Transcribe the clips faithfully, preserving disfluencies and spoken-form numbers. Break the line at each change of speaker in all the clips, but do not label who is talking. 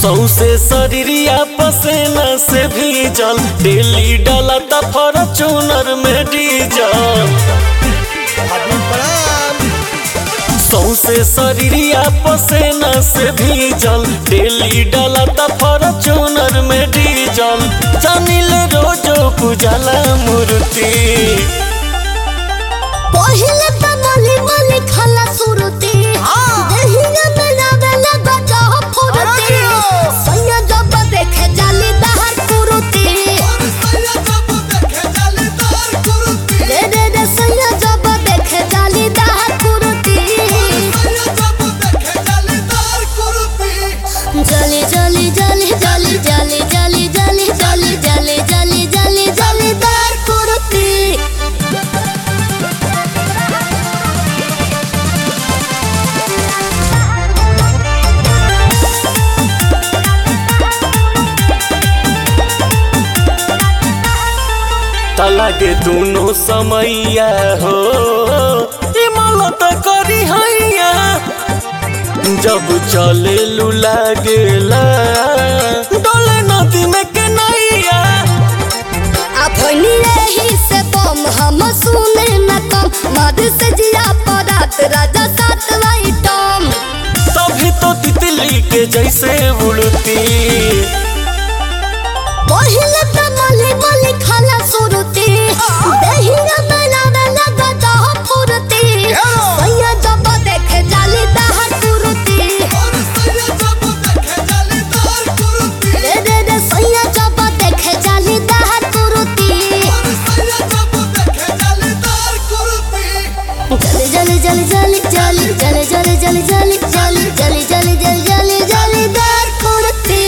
सौसे शरीरिया पसेना से भीजल डेली डाला त फॉर्च्यूनर में डीजल। सौसे शरीरिया पसेना से भीजल डेली डाला त फॉर्च्यूनर में डीजल। जानिल रोजो पूजला मूर्ति
पहिले त मली मली खाला सुरती देहिया में लावेला गजा फुरती सैया जब देखे जाली दहर कुरुती रे रे रे सैया जब देखे जाली दहर कुरुती जली जली जली जली जली जली जली जली जली जली जली जली दहर कुरुती।
लागे दोनों समैया हो इमलत करी हैया जब चले लू लागेला डोले नदी में के नैया।
अपनी रही से बम हम सुने न कम मद से जिया परात राजा सात वाइटम
तभी तो तितली के जैसे उड़ती
पहिले त मली मली खाला सुरती देहिया में लावेला गजा फुरती सैया जब देखे जाली दहर कुरुती रे रे रे सैया जब देखे जाली दहर कुरुती जली जली जली जली जली जली जली जली जली जली जली जली जली जली दहर कुरुती।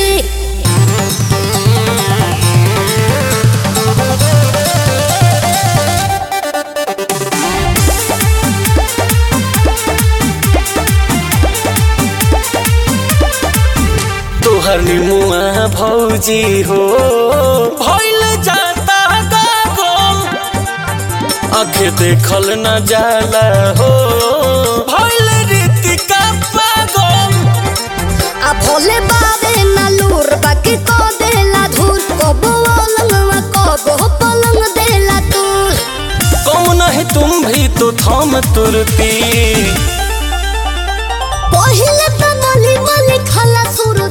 तोहर निमुआ भौजी हो भइल जाता गागल आँखें देखल न जाला हो भइल रीतिका पागल।
आ भोले बाबे ना लूर बाकी को देला धूल कबो अलंगवा कबो पलंग देला तूल
कम नहीं तुम भी तो थम तुरती
पहिले त मली मली खाला सुर